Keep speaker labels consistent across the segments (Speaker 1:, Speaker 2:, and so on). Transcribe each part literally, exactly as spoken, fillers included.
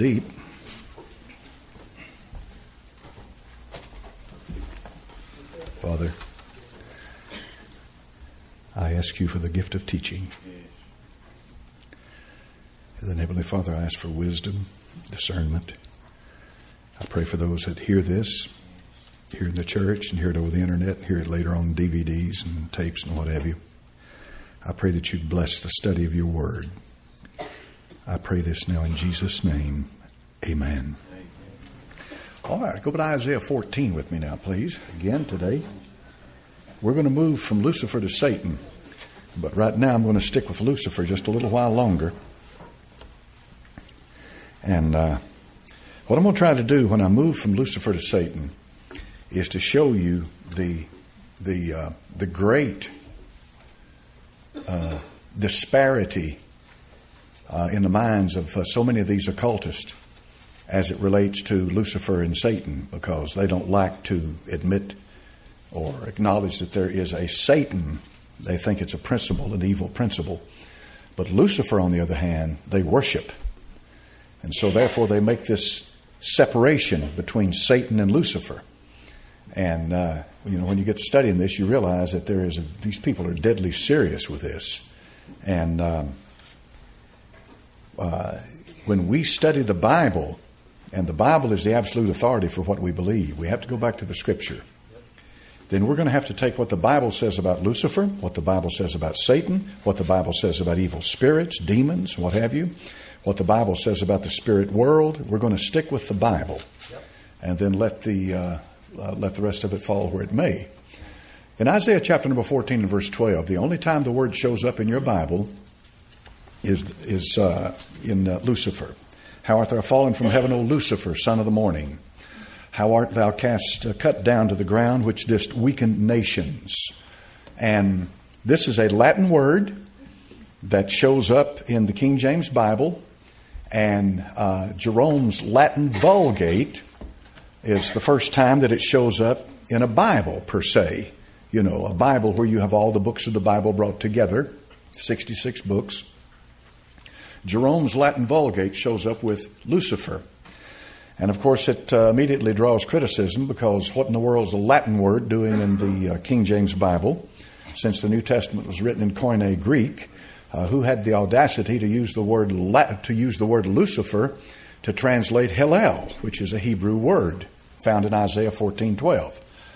Speaker 1: deep. Father, I ask you for the gift of teaching. And then, Heavenly Father, I ask for wisdom, discernment. I pray for those that hear this, here in the church, and hear it over the internet, and hear it later on D V Ds and tapes and what have you. I pray that you'd bless the study of your word. I pray this now in Jesus' name. Amen. All right, go to Isaiah fourteen with me now, please. Again, today, we're going to move from Lucifer to Satan. But right now, I'm going to stick with Lucifer just a little while longer. And uh, what I'm going to try to do when I move from Lucifer to Satan is to show you the the uh, the great uh, disparity uh, in the minds of uh, so many of these occultists as it relates to Lucifer and Satan, because they don't like to admit or acknowledge that there is a Satan. They think it's a principle, an evil principle. But Lucifer, on the other hand, they worship. And so therefore they make this separation between Satan and Lucifer. And, uh, you know, when you get to studying this, you realize that there is a, these people are deadly serious with this. And um, uh, when we study the Bible, and the Bible is the absolute authority for what we believe, we have to go back to the Scripture. Then we're going to have to take what the Bible says about Lucifer, what the Bible says about Satan, what the Bible says about evil spirits, demons, what have you, what the Bible says about the spirit world. We're going to stick with the Bible, and then let the uh, uh, let the rest of it fall where it may. In Isaiah chapter number fourteen and verse twelve, the only time the word shows up in your Bible is is uh, in uh, Lucifer. How art thou fallen from heaven, O Lucifer, son of the morning? How art thou cast, uh, cut down to the ground, which didst weaken nations? And this is a Latin word that shows up in the King James Bible. And uh, Jerome's Latin Vulgate is the first time that it shows up in a Bible, per se. You know, a Bible where you have all the books of the Bible brought together, sixty-six books. Jerome's Latin Vulgate shows up with Lucifer. And of course it uh, immediately draws criticism, because what in the world is a Latin word doing in the uh, King James Bible, since the New Testament was written in Koine Greek? Uh, who had the audacity to use the word La- to use the word Lucifer to translate Hillel, which is a Hebrew word found in Isaiah fourteen twelve.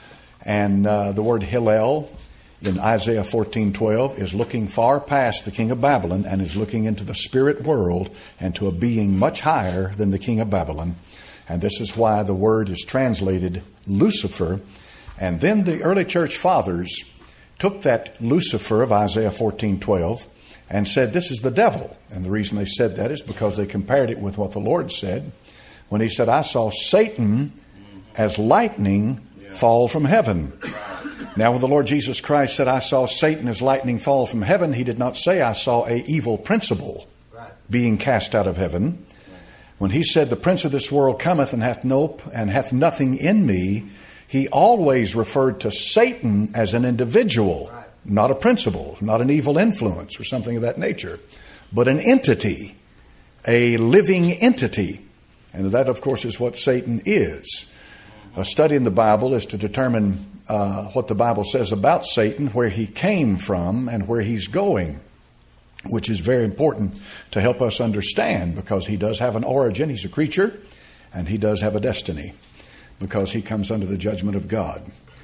Speaker 1: And uh, the word Hillel in Isaiah fourteen twelve is looking far past the king of Babylon and is looking into the spirit world and to a being much higher than the king of Babylon. And this is why the word is translated Lucifer. And then the early church fathers took that Lucifer of Isaiah fourteen twelve and said, this is the devil. And the reason they said that is because they compared it with what the Lord said when he said, I saw Satan as lightning fall from heaven. Now, when the Lord Jesus Christ said, I saw Satan as lightning fall from heaven, he did not say, I saw a evil principle being cast out of heaven. When he said, the prince of this world cometh and hath no, and hath nothing in me, he always referred to Satan as an individual, not a principle, not an evil influence or something of that nature, but an entity, a living entity. And that, of course, is what Satan is. Uh, studying the Bible is to determine uh, what the Bible says about Satan, where he came from and where he's going, which is very important to help us understand, because he does have an origin. He's a creature, and he does have a destiny, because he comes under the judgment of God.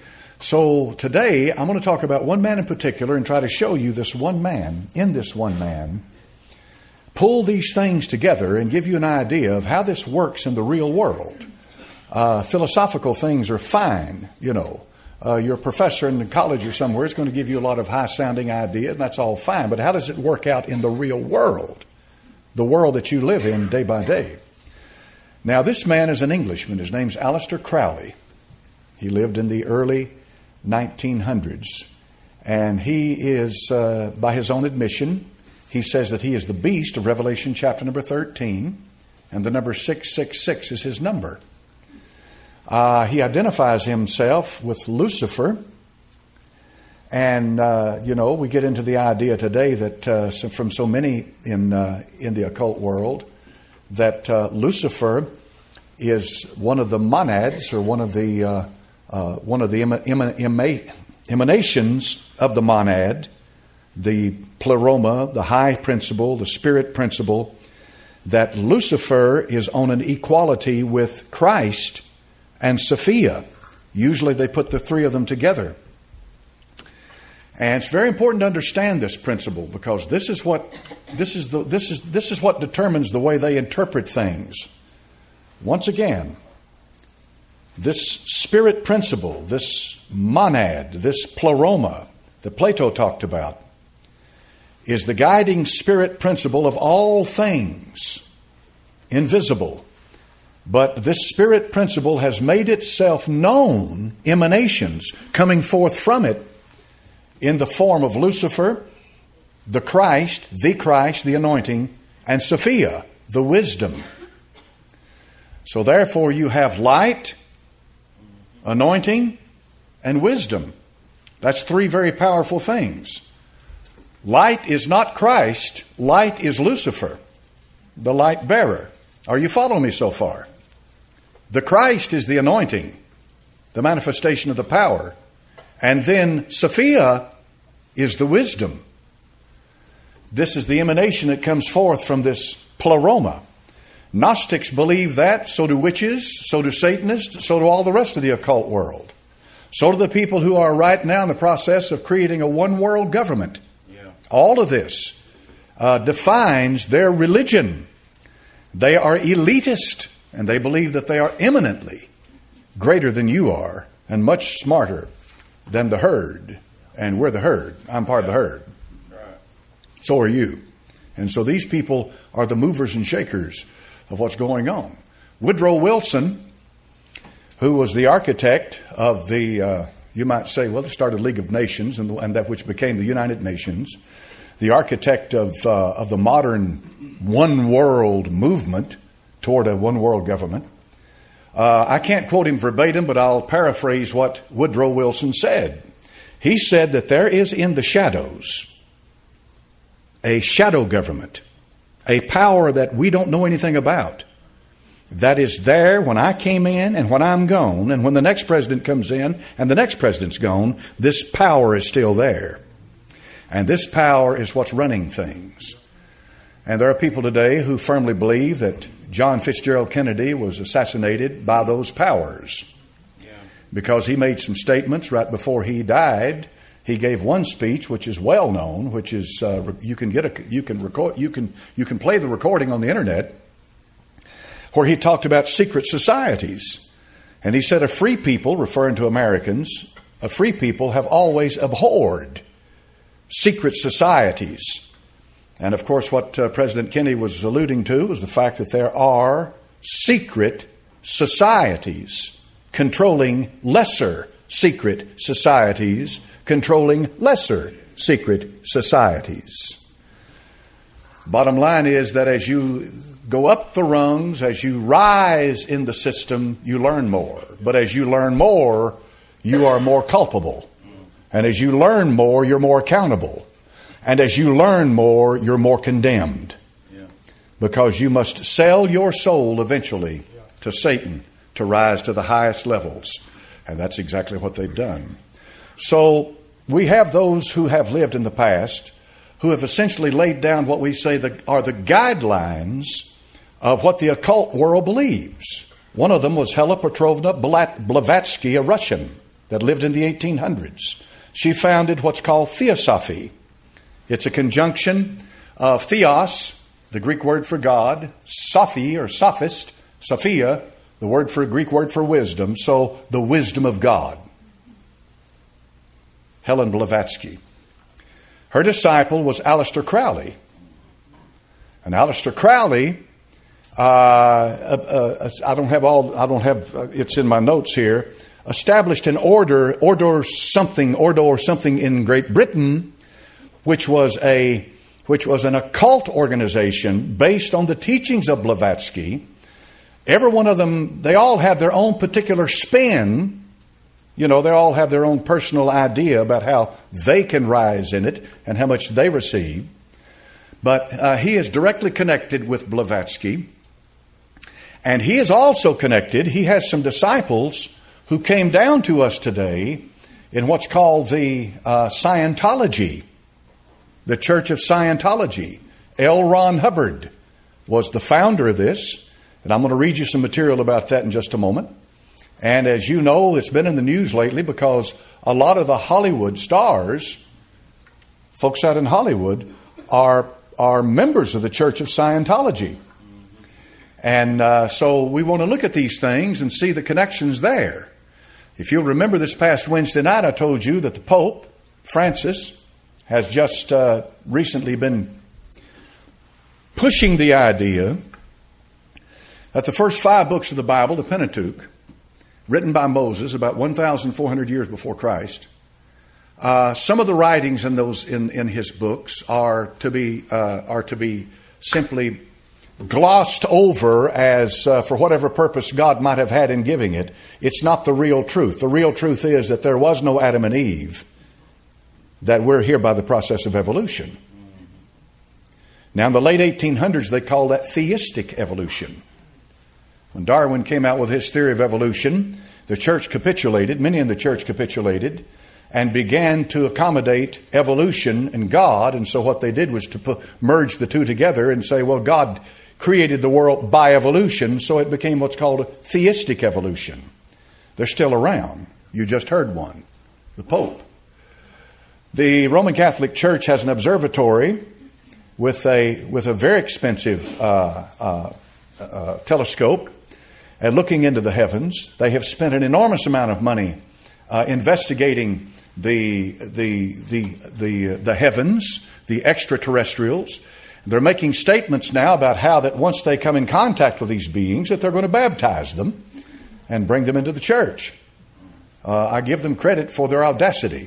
Speaker 1: So today, I'm going to talk about one man in particular and try to show you this one man, in this one man, pull these things together and give you an idea of how this works in the real world. Uh, philosophical things are fine, you know. Uh, your professor in college or somewhere is going to give you a lot of high-sounding ideas, and that's all fine. But how does it work out in the real world, the world that you live in day by day? Now, this man is an Englishman. His name's Aleister Crowley. He lived in the early nineteen hundreds, and he is, uh, by his own admission, he says that he is the beast of Revelation chapter number thirteen, and the number six six six is his number. Uh, he identifies himself with Lucifer. And, uh, you know, we get into the idea today that uh, so from so many in uh, in the occult world that uh, Lucifer is one of the monads, or one of the uh, uh, one of the ema- ema- ema- emanations of the monad, the pleroma, the high principle, the spirit principle, that Lucifer is on an equality with Christ and Sophia. Usually they put the three of them together. And it's very important to understand this principle, because this is what this is the this is this is what determines the way they interpret things. Once again, this spirit principle, this monad, this pleroma that Plato talked about, is the guiding spirit principle of all things, invisible. But this spirit principle has made itself known, emanations coming forth from it, in the form of Lucifer, the Christ, the Christ, the anointing, and Sophia, the wisdom. So therefore you have light, anointing, and wisdom. That's three very powerful things. Light is not Christ. Light is Lucifer, the light bearer. Are you following me so far? The Christ is the anointing, the manifestation of the power. And then Sophia is the wisdom. This is the emanation that comes forth from this pleroma. Gnostics believe that. So do witches. So do Satanists. So do all the rest of the occult world. So do the people who are right now in the process of creating a one-world government. Yeah. All of this uh, defines their religion. They are elitist, and they believe that they are eminently greater than you are and much smarter than the herd. And we're the herd. I'm part of the herd. So are you. And so these people are the movers and shakers of what's going on. Woodrow Wilson, who was the architect of the, uh, you might say, well, they started League of Nations, and, and that which became the United Nations, the architect of uh, of the modern one world movement toward a one world government. Uh, I can't quote him verbatim, but I'll paraphrase what Woodrow Wilson said. He said that there is in the shadows a shadow government, a power that we don't know anything about, that is there when I came in and when I'm gone, and when the next president comes in and the next president's gone, this power is still there. And this power is what's running things. And there are people today who firmly believe that John Fitzgerald Kennedy was assassinated by those powers. Yeah. Because he made some statements right before he died. He gave one speech, which is well known, which is uh, you can get a you can record you can you can play the recording on the internet, where he talked about secret societies, and he said a free people, referring to Americans, a free people have always abhorred secret societies. And of course, what uh, President Kennedy was alluding to was the fact that there are secret societies controlling lesser secret societies, controlling lesser secret societies. Bottom line is that as you go up the rungs, as you rise in the system, you learn more. But as you learn more, you are more culpable. And as you learn more, you're more accountable. And as you learn more, you're more condemned. Yeah. Because you must sell your soul eventually to Satan to rise to the highest levels. And that's exactly what they've done. So we have those who have lived in the past who have essentially laid down what we say the, are the guidelines of what the occult world believes. One of them was Hella Petrovna Blavatsky, a Russian that lived in the eighteen hundreds. She founded what's called Theosophy. It's a conjunction of theos, the Greek word for God, sophi or sophist, Sophia, the word for Greek word for wisdom, so the wisdom of God. Helen Blavatsky. Her disciple was Aleister Crowley. And Aleister Crowley, uh, uh, uh, I don't have all, I don't have, uh, it's in my notes here, established an order, order something, order or something in Great Britain, which was a, which was an occult organization based on the teachings of Blavatsky. Every one of them, they all have their own particular spin. You know, they all have their own personal idea about how they can rise in it and how much they receive. But uh, he is directly connected with Blavatsky. And he is also connected. He has some disciples who came down to us today in what's called the uh, Scientology, the Church of Scientology. L. Ron Hubbard was the founder of this. And I'm going to read you some material about that in just a moment. And as you know, it's been in the news lately because a lot of the Hollywood stars, folks out in Hollywood, are, are members of the Church of Scientology. And uh, so we want to look at these things and see the connections there. If you'll remember this past Wednesday night, I told you that the Pope, Francis, has just uh, recently been pushing the idea that the first five books of the Bible, the Pentateuch, written by Moses about one thousand four hundred years before Christ, uh, some of the writings in those in, in his books are to be uh, are to be simply glossed over as uh, for whatever purpose God might have had in giving it. It's not the real truth. The real truth is that there was no Adam and Eve, that we're here by the process of evolution. Now, in the late eighteen hundreds, they called that theistic evolution. When Darwin came out with his theory of evolution, the church capitulated, many in the church capitulated, and began to accommodate evolution and God. And so what they did was to put, merge the two together and say, well, God created the world by evolution, so it became what's called a theistic evolution. They're still around. You just heard one, the Pope. The Roman Catholic Church has an observatory with a with a very expensive uh, uh, uh, telescope and looking into the heavens. They have spent an enormous amount of money uh, investigating the the the the the heavens, the extraterrestrials. They're making statements now about how that once they come in contact with these beings, that they're going to baptize them and bring them into the church. Uh, I give them credit for their audacity.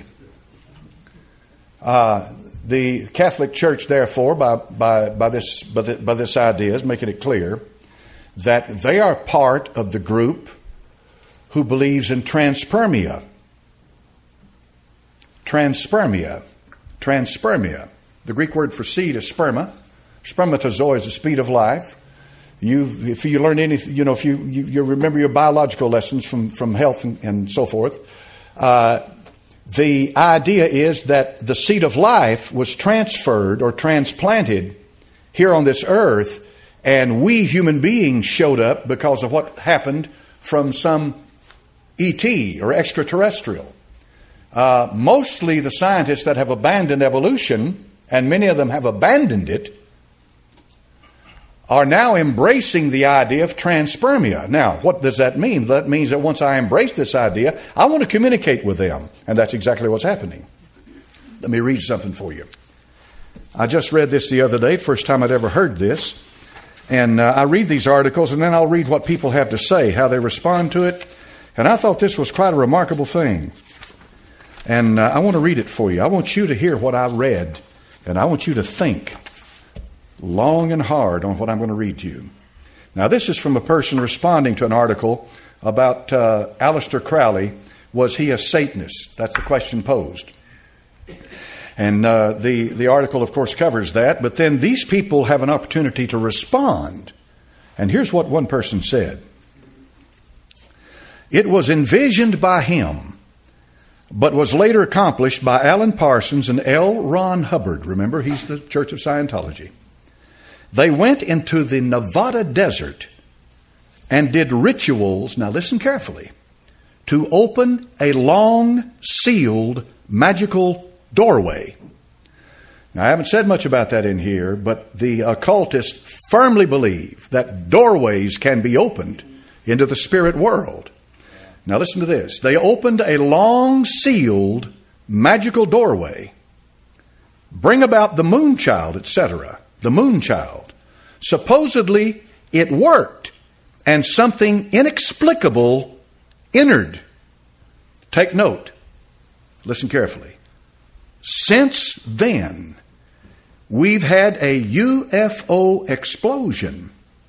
Speaker 1: Uh, the Catholic Church, therefore, by by by this by, the, by this idea, is making it clear that they are part of the group who believes in transpermia. Transpermia. Transpermia. The Greek word for seed is sperma. Spermatozoa is the speed of life. You, if you learn anything, you know, if you, you, you remember your biological lessons from, from health and, and so forth, uh, the idea is that the seed of life was transferred or transplanted here on this earth, and we human beings showed up because of what happened from some E T or extraterrestrial. Uh, mostly the scientists that have abandoned evolution, and many of them have abandoned it, are now embracing the idea of transpermia. Now, what does that mean? That means that once I embrace this idea, I want to communicate with them. And that's exactly what's happening. Let me read something for you. I just read this the other day, first time I'd ever heard this. And uh, I read these articles, and then I'll read what people have to say, how they respond to it. And I thought this was quite a remarkable thing. And uh, I want to read it for you. I want you to hear what I read, and I want you to think long and hard on what I'm going to read to you. Now, this is from a person responding to an article about uh, Aleister Crowley. Was he a Satanist? That's the question posed. And uh, the, the article, of course, covers that. But then these people have an opportunity to respond. And here's what one person said. It was envisioned by him, but was later accomplished by Alan Parsons and L. Ron Hubbard. Remember, he's the Church of Scientology. They went into the Nevada desert and did rituals, now listen carefully, to open a long, sealed, magical doorway. Now, I haven't said much about that in here, but the occultists firmly believe that doorways can be opened into the spirit world. Now, listen to this. They opened a long, sealed, magical doorway, bring about the moon child, et cetera. The moon child. Supposedly, it worked, and something inexplicable entered. Take note. Listen carefully. Since then, we've had a U F O explosion.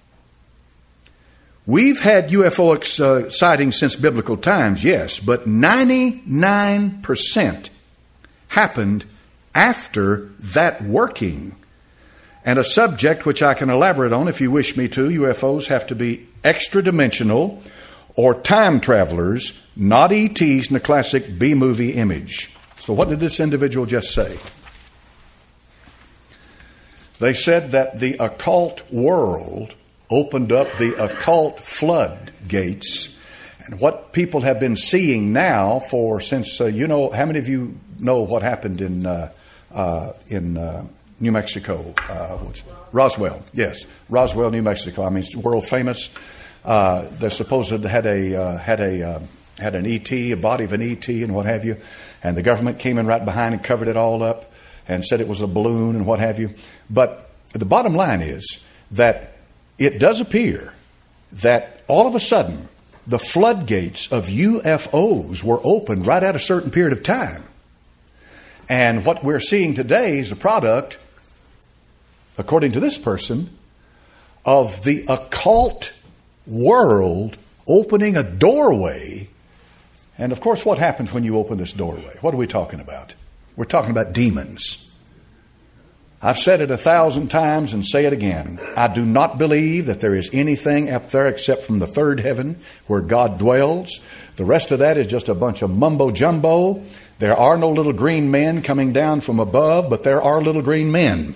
Speaker 1: We've had U F O ex- uh, sightings since biblical times, yes, but ninety-nine percent happened after that working. and a subject which I can elaborate on if you wish me to. U F Os have to be extra-dimensional or time travelers, not E Ts in the classic B-movie image. So what did this individual just say? They said that the occult world opened up the occult floodgates. And what people have been seeing now for since, uh, you know, how many of you know what happened in uh, uh, in uh, New Mexico? Uh, what's Roswell, yes. Roswell, New Mexico. I mean, it's world famous. Uh, they supposed it had a uh, had a uh, had an E T, a body of an E T, and what have you. And the government came in right behind and covered it all up and said it was a balloon and what have you. But the bottom line is that it does appear that all of a sudden the floodgates of U F Os were opened right at a certain period of time. And what we're seeing today is a product, according to this person, of the occult world opening a doorway. And of course, what happens when you open this doorway? What are we talking about? We're talking about demons. I've said it a thousand times and say it again. I do not believe that there is anything up there except from the third heaven where God dwells. The rest of that is just a bunch of mumbo jumbo. There are no little green men coming down from above, but there are little green men.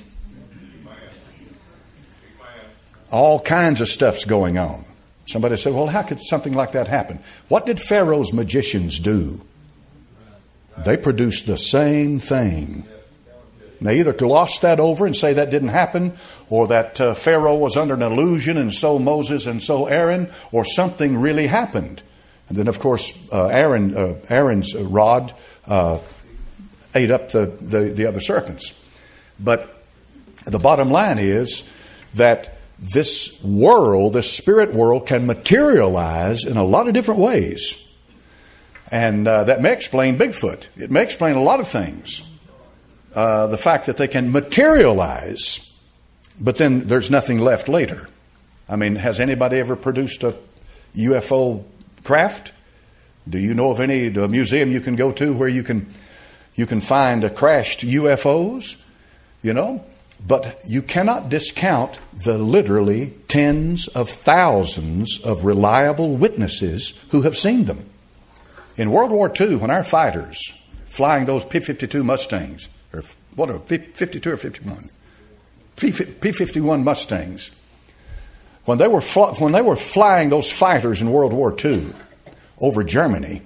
Speaker 1: All kinds of stuff's going on. Somebody said, well, how could something like that happen? What did Pharaoh's magicians do? They produced the same thing. They either gloss that over and say that didn't happen, or that uh, Pharaoh was under an illusion and so Moses and so Aaron, or something really happened. And then, of course, uh, Aaron, uh, Aaron's rod uh, ate up the, the, the other serpents. But the bottom line is that this world, this spirit world, can materialize in a lot of different ways. And uh, that may explain Bigfoot. It may explain a lot of things. Uh, the fact that they can materialize, but then there's nothing left later. I mean, has anybody ever produced a U F O craft? Do you know of any a museum you can go to where you can you can find a crashed U F Os? You know, but you cannot discount the literally tens of thousands of reliable witnesses who have seen them. In World War Two, when our fighters flying those P fifty-two Mustangs, or what are fifty-two or fifty-one? P fifty-one Mustangs. When they were fl- when they were flying those fighters in World War Two over Germany,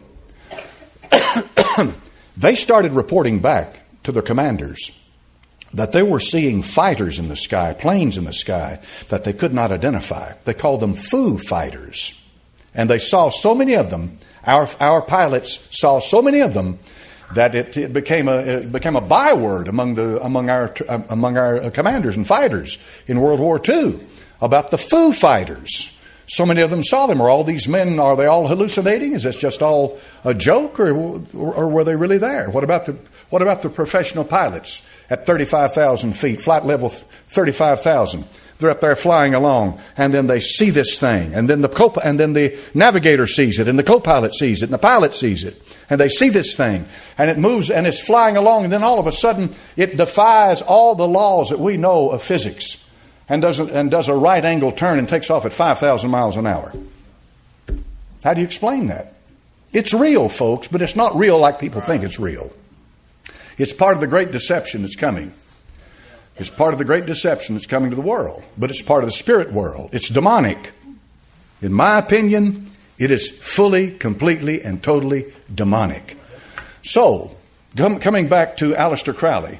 Speaker 1: they started reporting back to their commanders that they were seeing fighters in the sky, planes in the sky, that they could not identify. They called them Foo Fighters. And they saw so many of them, our, our pilots saw so many of them, that it, it became a it became a byword among the among our among our commanders and fighters in World War Two about the Foo Fighters. So many of them saw them. Are all these men, are they all hallucinating? Is this just all a joke, or or, or were they really there? What about the what about the professional pilots at thirty-five thousand feet, flight level thirty-five thousand? They're up there flying along, and then they see this thing, and then the co- and then the navigator sees it, and the co-pilot sees it, and the pilot sees it, and they see this thing, and it moves, and it's flying along, and then all of a sudden it defies all the laws that we know of physics, and does a, and does a right angle turn and takes off at five thousand miles an hour. How do you explain that? It's real, folks, but it's not real like people think it's real. It's part of the great deception that's coming. It's part of the great deception that's coming to the world, but it's part of the spirit world. It's demonic. In my opinion, it is fully, completely, and totally demonic. So, com- coming back to Aleister Crowley,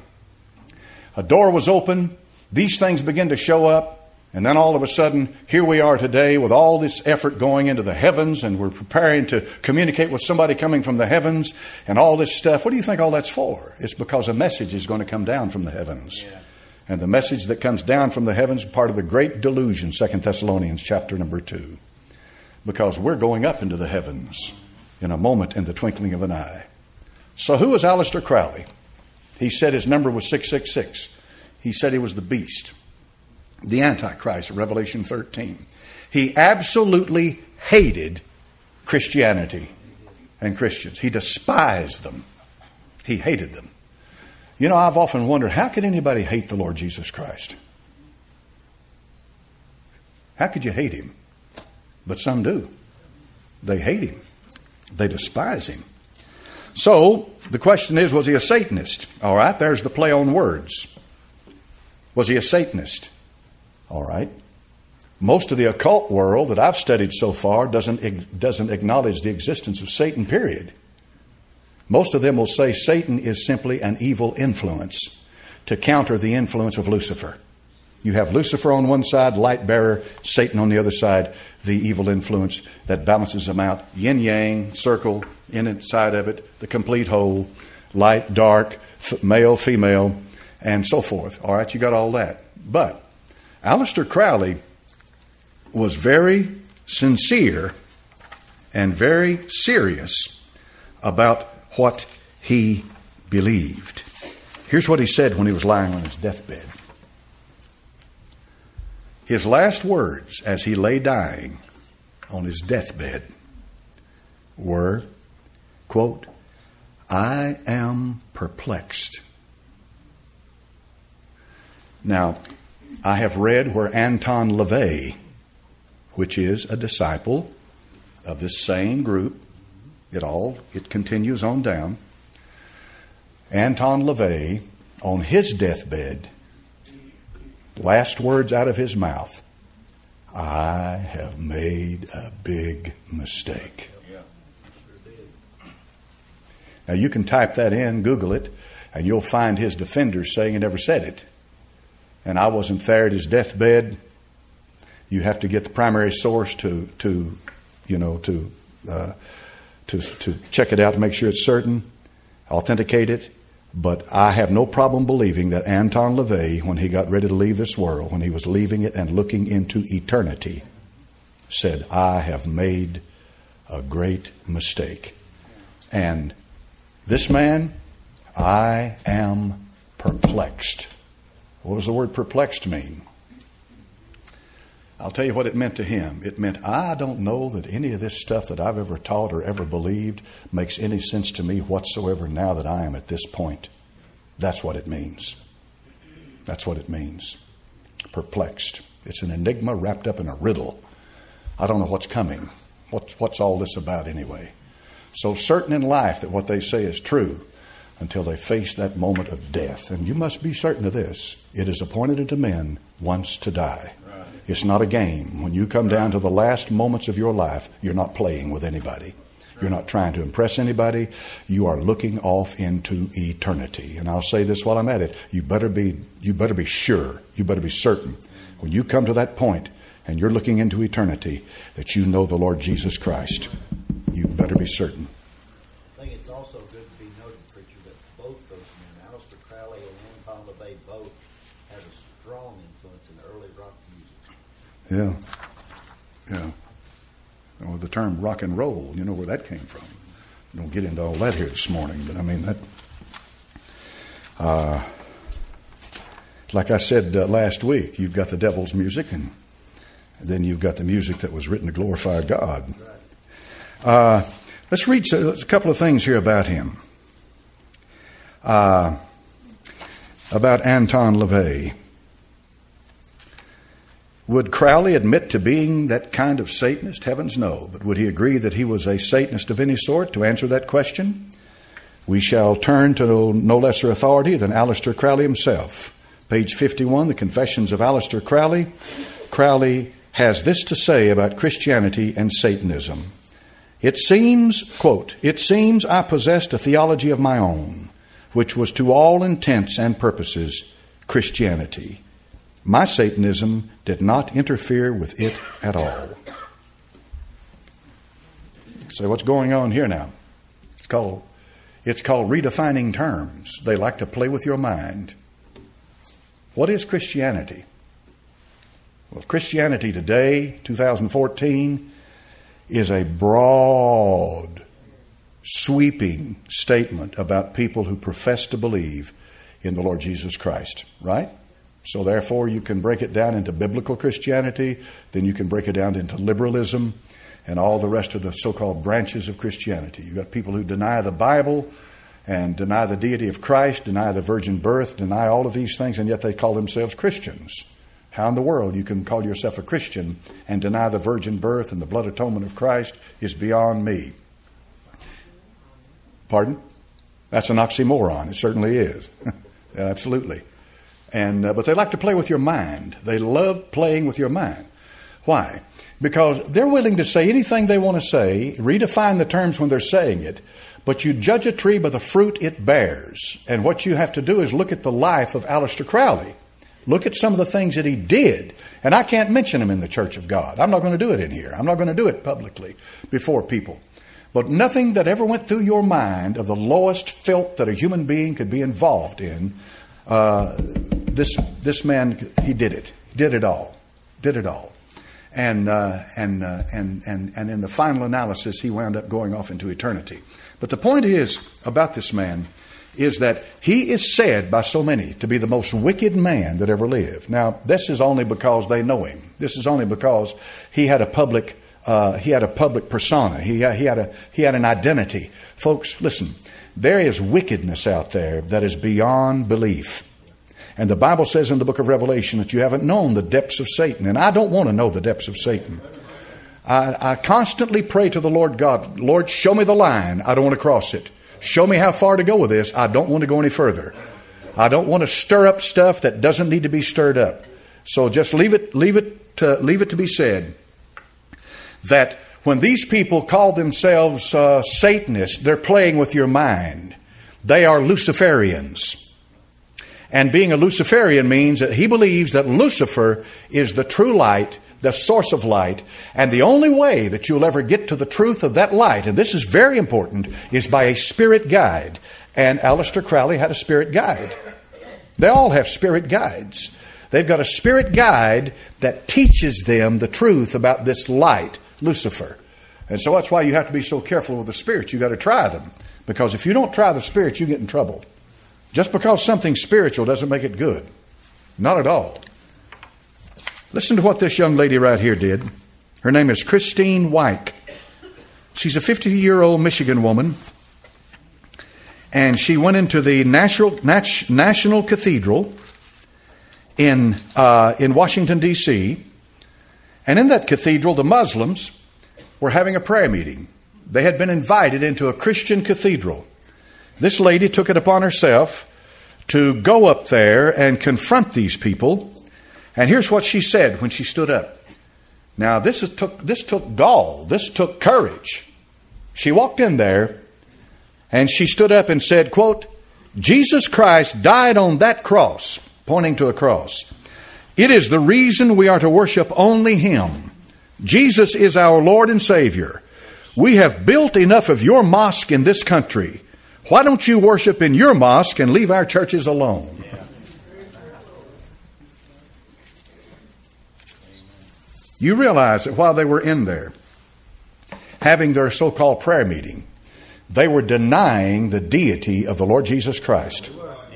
Speaker 1: a door was open, these things begin to show up, and then all of a sudden, here we are today with all this effort going into the heavens, and we're preparing to communicate with somebody coming from the heavens, and all this stuff. What do you think all that's for? It's because a message is going to come down from the heavens. Yeah. And the message that comes down from the heavens is part of the great delusion, Second Thessalonians chapter number two. Because we're going up into the heavens in a moment, in the twinkling of an eye. So who was Aleister Crowley? He said his number was six six six. He said he was the beast, the Antichrist, Revelation thirteen. He absolutely hated Christianity and Christians. He despised them. He hated them. You know, I've often wondered, how could anybody hate the Lord Jesus Christ? How could you hate him? But some do. They hate him. They despise him. So the question is, was he a Satanist? All right, there's the play on words. Was he a Satanist? All right. Most of the occult world that I've studied so far doesn't, doesn't acknowledge the existence of Satan, period. Most of them will say Satan is simply an evil influence to counter the influence of Lucifer. You have Lucifer on one side, light bearer, Satan on the other side, the evil influence that balances them out. Yin yang, circle, inside of it, the complete whole, light, dark, f- male, female, and so forth. All right, you got all that. But Aleister Crowley was very sincere and very serious about what he believed. Here's what he said when he was lying on his deathbed. His last words as he lay dying on his deathbed were, quote, "I am perplexed." Now, I have read where Anton LaVey, which is a disciple of this same group, it all, it continues on down. Anton LaVey, on his deathbed, last words out of his mouth, "I have made a big mistake." Now you can type that in, Google it, and you'll find his defenders saying he never said it. And I wasn't there at his deathbed. You have to get the primary source to, to you know, to, uh, to, to check it out to make sure it's certain, authenticate it. But I have no problem believing that Anton LaVey, when he got ready to leave this world, when he was leaving it and looking into eternity, said, "I have made a great mistake." And this man, I am perplexed. What does the word perplexed mean? I'll tell you what it meant to him. It meant, I don't know that any of this stuff that I've ever taught or ever believed makes any sense to me whatsoever now that I am at this point. That's what it means. That's what it means. Perplexed. It's an enigma wrapped up in a riddle. I don't know what's coming. What's, what's all this about anyway? So certain in life that what they say is true until they face that moment of death. And you must be certain of this. It is appointed unto men once to die. Right. It's not a game. When you come down to the last moments of your life, you're not playing with anybody. You're not trying to impress anybody. You are looking off into eternity. And I'll say this while I'm at it. You better be, you better be sure. You better be certain. When you come to that point and you're looking into eternity that you know the Lord Jesus Christ, you better be certain.
Speaker 2: I think it's also good to be noted, preacher, that both those men, Aleister Crowley and Anton LaVey, both had a strong influence in early rock music.
Speaker 1: Yeah. Yeah. Well, the term rock and roll, you know where that came from. We don't get into all that here this morning, but I mean that. Uh, like I said uh, last week, you've got the devil's music, and then you've got the music that was written to glorify God. Uh, let's read a, a couple of things here about him. Uh, about Anton LaVey. Would Crowley admit to being that kind of Satanist? Heavens no. But would he agree that he was a Satanist of any sort? To answer that question, we shall turn to no, no lesser authority than Aleister Crowley himself. Page fifty-one, the Confessions of Aleister Crowley. Crowley has this to say about Christianity and Satanism. It seems, quote, "It seems I possessed a theology of my own, which was to all intents and purposes Christianity. My Satanism did not interfere with it at all." So what's going on here now? It's called, it's called redefining terms. They like to play with your mind. What is Christianity? Well, Christianity today, two thousand fourteen, is a broad, sweeping statement about people who profess to believe in the Lord Jesus Christ, right? So therefore, you can break it down into biblical Christianity, then you can break it down into liberalism and all the rest of the so-called branches of Christianity. You've got people who deny the Bible and deny the deity of Christ, deny the virgin birth, deny all of these things, and yet they call themselves Christians. How in the world you can call yourself a Christian and deny the virgin birth and the blood atonement of Christ is beyond me. Pardon? That's an oxymoron. It certainly is. Absolutely. And uh, but they like to play with your mind. They love playing with your mind. Why? Because they're willing to say anything they want to say, redefine the terms when they're saying it, but you judge a tree by the fruit it bears. And what you have to do is look at the life of Aleister Crowley. Look at some of the things that he did. And I can't mention them in the Church of God. I'm not going to do it in here. I'm not going to do it publicly before people. But nothing that ever went through your mind of the lowest filth that a human being could be involved in, uh, this this man, he did it. Did it all. Did it all. And, uh, and, uh, and, and, and in the final analysis, he wound up going off into eternity. But the point is about this man is that he is said by so many to be the most wicked man that ever lived. Now, this is only because they know him. This is only because he had a public, uh, he had a public persona. He, he had a, he had an identity. Folks, listen, there is wickedness out there that is beyond belief. And the Bible says in the book of Revelation that you haven't known the depths of Satan. And I don't want to know the depths of Satan. I, I constantly pray to the Lord God, Lord, show me the line. I don't want to cross it. Show me how far to go with this. I don't want to go any further. I don't want to stir up stuff that doesn't need to be stirred up. So just leave it, leave it, to, leave it to be said that when these people call themselves uh, Satanists, they're playing with your mind. They are Luciferians. And being a Luciferian means that he believes that Lucifer is the true light, the source of light, and the only way that you'll ever get to the truth of that light, and this is very important, is by a spirit guide. And Aleister Crowley had a spirit guide. They all have spirit guides. They've got a spirit guide that teaches them the truth about this light, Lucifer. And so that's why you have to be so careful with the spirits. You've got to try them. Because if you don't try the spirits, you get in trouble. Just because something's spiritual doesn't make it good. Not at all. Listen to what this young lady right here did. Her name is Christine Wyke. She's a fifty-year-old Michigan woman. And she went into the National, National Cathedral in, uh, in Washington, D C And in that cathedral, the Muslims were having a prayer meeting. They had been invited into a Christian cathedral. This lady took it upon herself to go up there and confront these people. And here's what she said when she stood up. Now, this is took this took gall. This took courage. She walked in there and she stood up and said, quote, Jesus Christ died on that cross, pointing to a cross. It is the reason we are to worship only Him. Jesus is our Lord and Savior. We have built enough of your mosque in this country. Why don't you worship in your mosque and leave our churches alone? You realize that while they were in there, having their so-called prayer meeting, they were denying the deity of the Lord Jesus Christ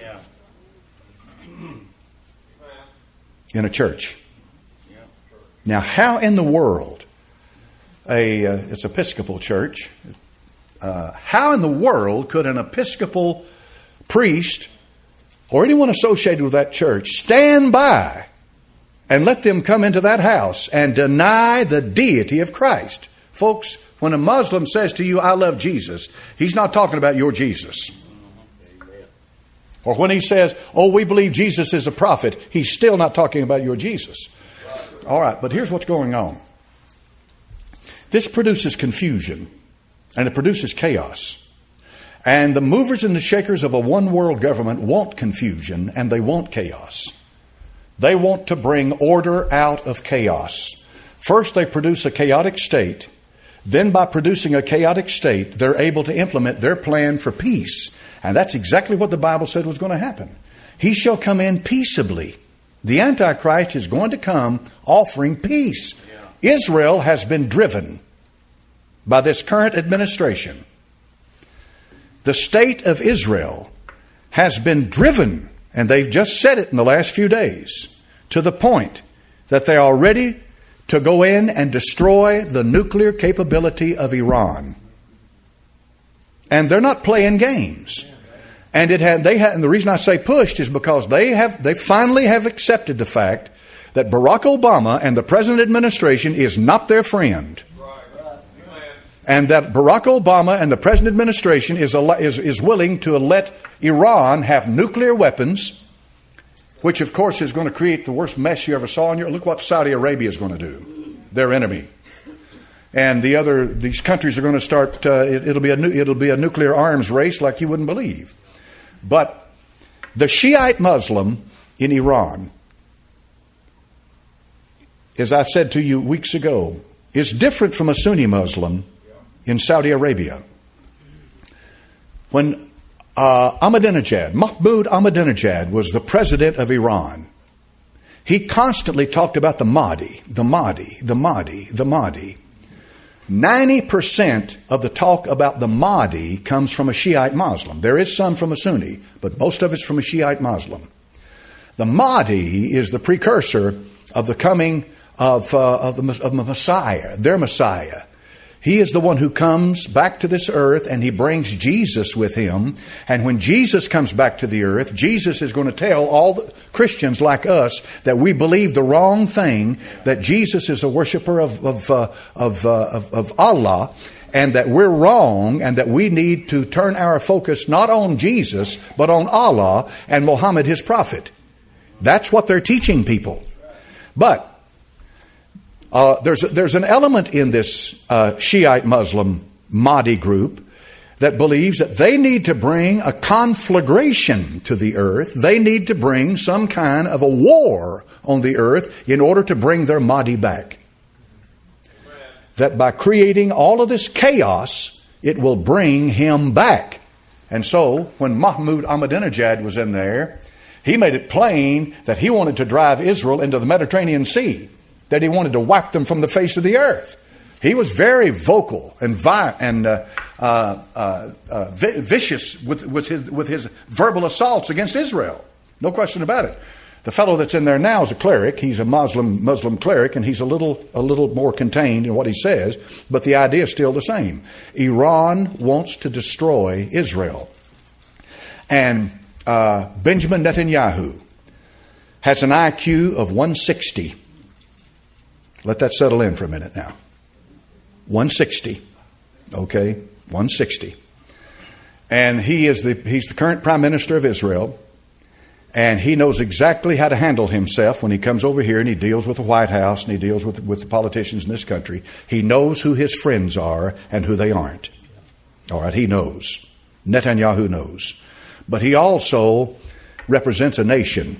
Speaker 1: in a church. Now, how in the world, a uh, it's Episcopal church, uh, how in the world could an Episcopal priest or anyone associated with that church stand by and let them come into that house and deny the deity of Christ? Folks, when a Muslim says to you, I love Jesus, he's not talking about your Jesus. Or when he says, oh, we believe Jesus is a prophet, he's still not talking about your Jesus. All right, but here's what's going on. This produces confusion and it produces chaos. And the movers and the shakers of a one world government want confusion and they want chaos. They want to bring order out of chaos. First, they produce a chaotic state. Then by producing a chaotic state, they're able to implement their plan for peace. And that's exactly what the Bible said was going to happen. He shall come in peaceably. The Antichrist is going to come offering peace. Yeah. Israel has been driven by this current administration. The state of Israel has been driven, and they've just said it in the last few days, to the point that they are ready to go in and destroy the nuclear capability of Iran. And they're not playing games. And it had they had and the reason I say pushed is because they have they finally have accepted the fact that Barack Obama and the present administration is not their friend. And that Barack Obama and the present administration is, is, is willing to let Iran have nuclear weapons, which of course is going to create the worst mess you ever saw in your... Look what Saudi Arabia is going to do, their enemy. And the other, these countries are going to start, uh, it, it'll, be a nu- it'll be a nuclear arms race like you wouldn't believe. But the Shiite Muslim in Iran, as I said to you weeks ago, is different from a Sunni Muslim in Saudi Arabia. When uh, Ahmadinejad, Mahmoud Ahmadinejad was the president of Iran, he constantly talked about the Mahdi, the Mahdi, the Mahdi, the Mahdi. ninety percent of the talk about the Mahdi comes from a Shiite Muslim. There is some from a Sunni, but most of it's from a Shiite Muslim. The Mahdi is the precursor of the coming of, uh, of, the, of the Messiah, their Messiah. He is the one who comes back to this earth and he brings Jesus with him. And when Jesus comes back to the earth, Jesus is going to tell all the Christians like us that we believe the wrong thing, that Jesus is a worshiper of, of, uh, of, uh, of, of Allah, and that we're wrong, and that we need to turn our focus not on Jesus, but on Allah and Muhammad, his prophet. That's what they're teaching people. But Uh, there's, there's an element in this uh, Shiite Muslim Mahdi group that believes that they need to bring a conflagration to the earth. They need to bring some kind of a war on the earth in order to bring their Mahdi back. That by creating all of this chaos, it will bring him back. And so, when Mahmoud Ahmadinejad was in there, he made it plain that he wanted to drive Israel into the Mediterranean Sea, that he wanted to wipe them from the face of the earth. He was very vocal and vi- and uh, uh, uh, uh, vi- vicious with, with, his, with his verbal assaults against Israel. No question about it. The fellow that's in there now is a cleric. He's a Muslim Muslim cleric, and he's a little a little more contained in what he says, but the idea is still the same. Iran wants to destroy Israel. And uh, Benjamin Netanyahu has an I Q of one sixty. Let that settle in for a minute now. one sixty. Okay, one sixty. And he is the he's the current Prime Minister of Israel. And he knows exactly how to handle himself when he comes over here and he deals with the White House and he deals with, with the politicians in this country. He knows who his friends are and who they aren't. All right, he knows. Netanyahu knows. But he also represents a nation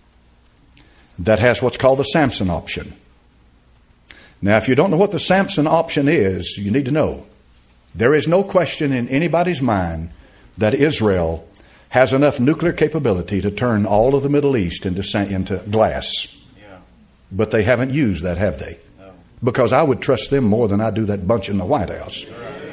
Speaker 1: that has what's called the Samson option. Now, if you don't know what the Samson option is, you need to know. There is no question in anybody's mind that Israel has enough nuclear capability to turn all of the Middle East into, into glass. Yeah. But they haven't used that, have they? No. Because I would trust them more than I do that bunch in the White House.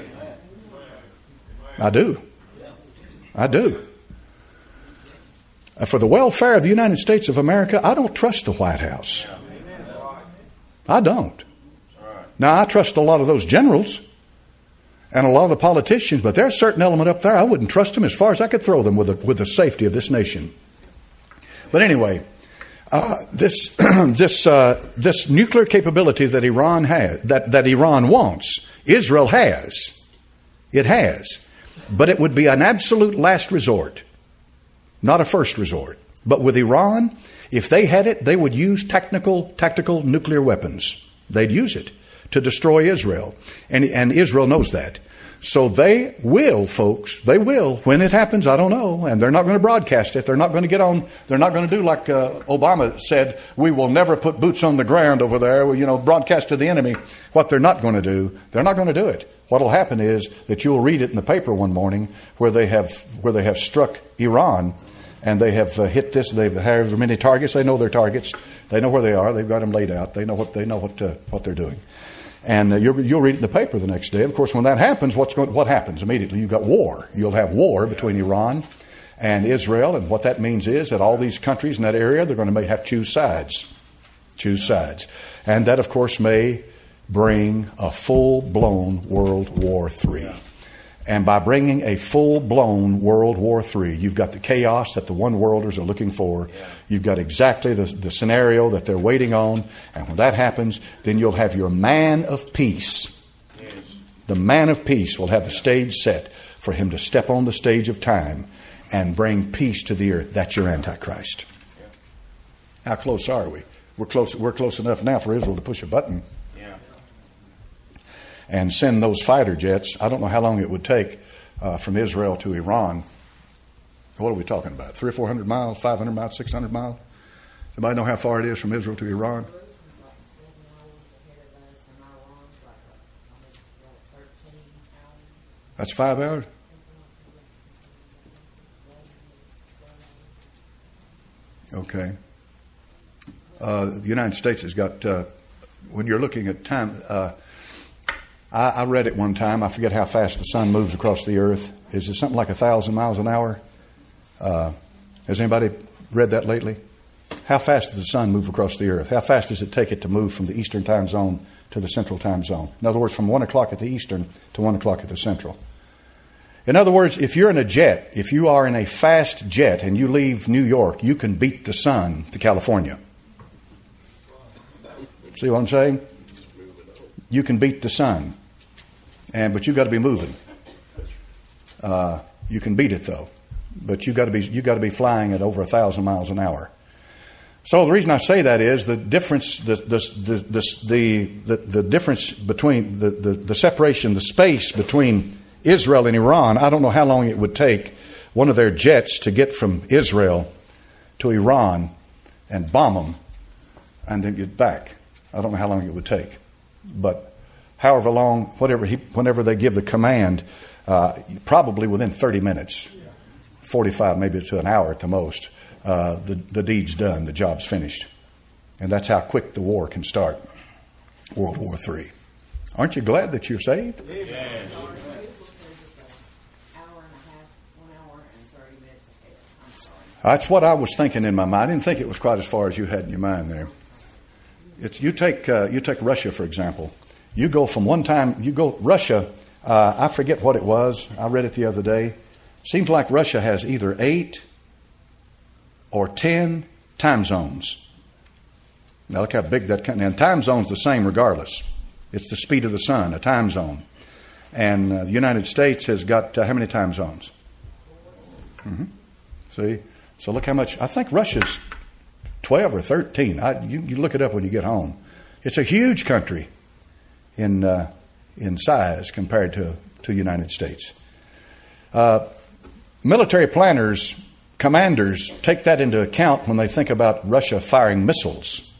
Speaker 1: I do. I do. For the welfare of the United States of America, I don't trust the White House. I don't. Now, I trust a lot of those generals and a lot of the politicians, but there's a certain element up there I wouldn't trust them as far as I could throw them with the, with the safety of this nation. But anyway, uh, this this uh, this nuclear capability that Iran has, that, that Iran wants, Israel has. It has. But it would be an absolute last resort, not a first resort. But with Iran, if they had it, they would use technical, tactical nuclear weapons. They'd use it to destroy Israel. And, and Israel knows that. So they will, folks, they will. When it happens, I don't know. And they're not going to broadcast it. They're not going to get on, they're not going to do like uh, Obama said, we will never put boots on the ground over there, you know, broadcast to the enemy. What they're not going to do, they're not going to do it. What will happen is that you'll read it in the paper one morning where they have, where they have struck Iran. And they have uh, hit this. They've however many targets. They know their targets. They know where they are. They've got them laid out. They know what they know what uh, what they're doing. And uh, you'll, you'll read it in the paper the next day. Of course, when that happens, what's going, what happens immediately? You've got war. You'll have war between Iran and Israel. And what that means is that all these countries in that area, they're going to have choose sides. Choose sides. And that, of course, may bring a full-blown World War Three. And by bringing a full-blown World War Three, you've got the chaos that the one-worlders are looking for.
Speaker 2: Yeah.
Speaker 1: You've got exactly the, the scenario that they're waiting on. And when that happens, then you'll have your man of peace.
Speaker 2: Yes.
Speaker 1: The man of peace will have the stage set for him to step on the stage of time and bring peace to the earth. That's your Antichrist.
Speaker 2: Yeah.
Speaker 1: How close are we? We're close, we're close enough now for Israel to push a button
Speaker 2: Yeah.
Speaker 1: and send those fighter jets. I don't know how long it would take uh, from Israel to Iran. What are we talking about? Three or four hundred miles, five hundred miles, six hundred miles? Somebody know how far it is from Israel to Iran? That's five hours? Okay. Uh, the United States has got, uh, when you're looking at time, uh, I, I read it one time. I forget how fast the sun moves across the earth. Is it something like a thousand miles an hour? Uh, has anybody read that lately? How fast does the sun move across the earth? How fast does it take it to move from the eastern time zone to the central time zone? In other words, from one o'clock at the eastern to one o'clock at the central. In other words, if you're in a jet, if you are in a fast jet and you leave New York, you can beat the sun to California. See what I'm saying? You can beat the sun, and but you've got to be moving. Uh, you can beat it though, but you got to be you got to be flying at over a thousand miles an hour. So the reason I say that is the difference, the the the the the, the difference between the, the the separation, the space between Israel and Iran. I don't know how long it would take one of their jets to get from Israel to Iran and bomb them, and then get back. I don't know how long it would take, but however long, whatever he, whenever they give the command, uh, probably within thirty minutes, forty-five maybe to an hour at the most, uh, the the deed's done, the job's finished, and that's how quick the war can start. World War Three. Aren't you glad that you're saved?
Speaker 2: Amen.
Speaker 1: That's what I was thinking in my mind. I didn't think it was quite as far as you had in your mind there. It's, you take uh, you take Russia, for example. You go from one time, you go Russia, uh, I forget what it was. I read it the other day. Seems like Russia has either eight or ten time zones. Now look how big that country, and time zone's the same regardless. It's the speed of the sun, a time zone. And uh, the United States has got uh, how many time zones? Mm-hmm. See? So look how much, I think Russia's twelve or thirteen. I, you, you look it up when you get home. It's a huge country in uh, in size compared to to United States. Uh, military planners, commanders take that into account when they think about Russia firing missiles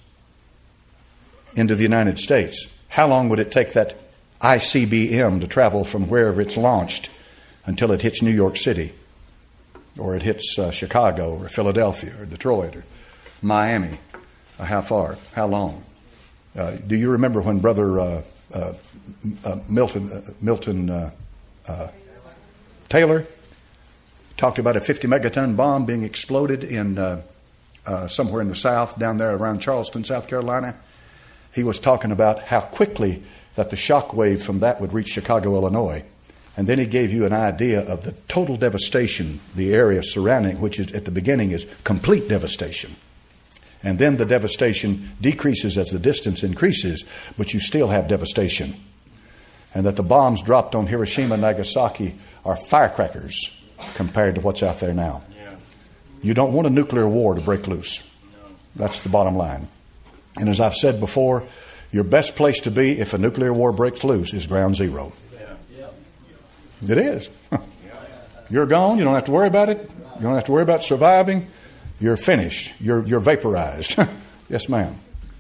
Speaker 1: into the United States. How long would it take that I C B M to travel from wherever it's launched until it hits New York City, or it hits uh, Chicago, or Philadelphia, or Detroit, or Miami? Uh, how far? How long? Uh, do you remember when Brother uh, uh, uh, Milton uh, Milton uh, uh, Taylor talked about a fifty megaton bomb being exploded in uh, uh, somewhere in the South, down there around Charleston, South Carolina? He was talking about how quickly that the shock wave from that would reach Chicago, Illinois. And then he gave you an idea of the total devastation, the area surrounding, which is at the beginning is complete devastation. And then the devastation decreases as the distance increases, but you still have devastation. And that the bombs dropped on Hiroshima and Nagasaki are firecrackers compared to what's out there now.
Speaker 2: Yeah.
Speaker 1: You don't want a nuclear war to break loose.
Speaker 2: No.
Speaker 1: That's the bottom line. And as I've said before, your best place to be if a nuclear war breaks loose is ground zero.
Speaker 2: Yeah.
Speaker 1: It is. You're gone. You don't have to worry about it. You don't have to worry about surviving. You're finished. You're you're vaporized. Yes, ma'am.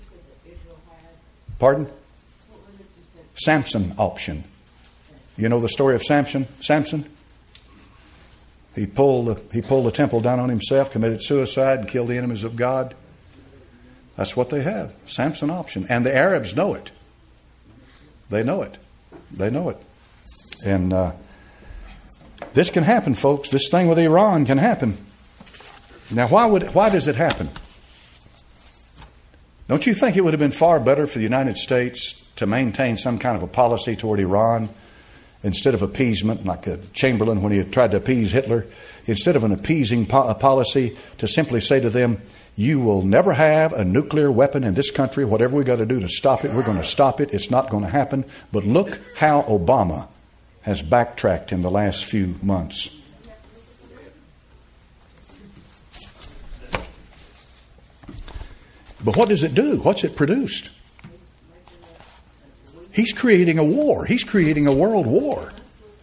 Speaker 1: Pardon? Samson option. You know the story of Samson? Samson? He pulled the, he pulled the temple down on himself, committed suicide, and killed the enemies of God. That's what they have. Samson option. And the Arabs know it. They know it. They know it. And uh, this can happen, folks. This thing with Iran can happen. Now, why would why does it happen? Don't you think it would have been far better for the United States to maintain some kind of a policy toward Iran instead of appeasement, like uh, Chamberlain when he had tried to appease Hitler, instead of an appeasing po- policy, to simply say to them, you will never have a nuclear weapon in this country. Whatever we got to do to stop it, we're going to stop it. It's not going to happen. But look how Obama has backtracked in the last few months. But what does it do? What's it produced? He's creating a war. He's creating a world war.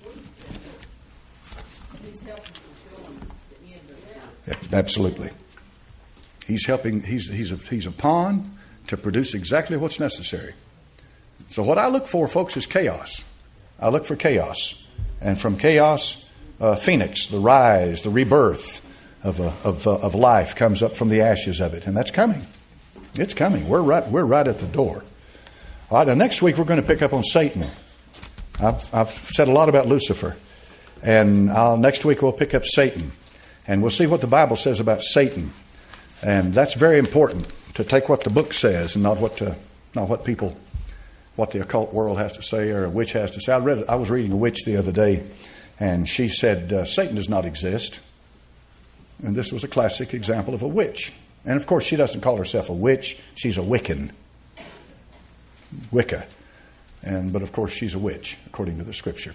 Speaker 1: Absolutely. He's helping, he's, he's, a, he's a pawn to produce exactly what's necessary. So what I look for, folks, is chaos. I look for chaos. And from chaos, uh, Phoenix, the rise, the rebirth of, a, of, uh, of life comes up from the ashes of it. And that's coming. It's coming. We're right, we're right at the door. All right, now next week we're going to pick up on Satan. I've, I've said a lot about Lucifer. And I'll, next week we'll pick up Satan. And we'll see what the Bible says about Satan. And that's very important, to take what the book says and not what to, not what people, what the occult world has to say or a witch has to say. I read, I was reading a witch the other day, and she said, uh, Satan does not exist. And this was a classic example of a witch. And of course, she doesn't call herself a witch. She's a Wiccan. Wicca. And, but of course, she's a witch, according to the Scripture.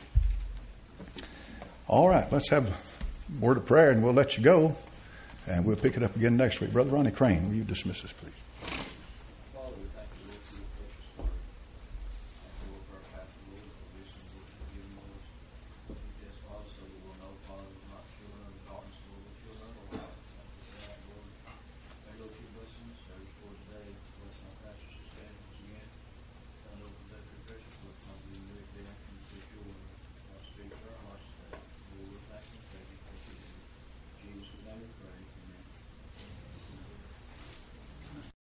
Speaker 1: All right, let's have a word of prayer, and we'll let you go. And we'll pick it up again next week. Brother Ronnie Crane, will you dismiss us, please?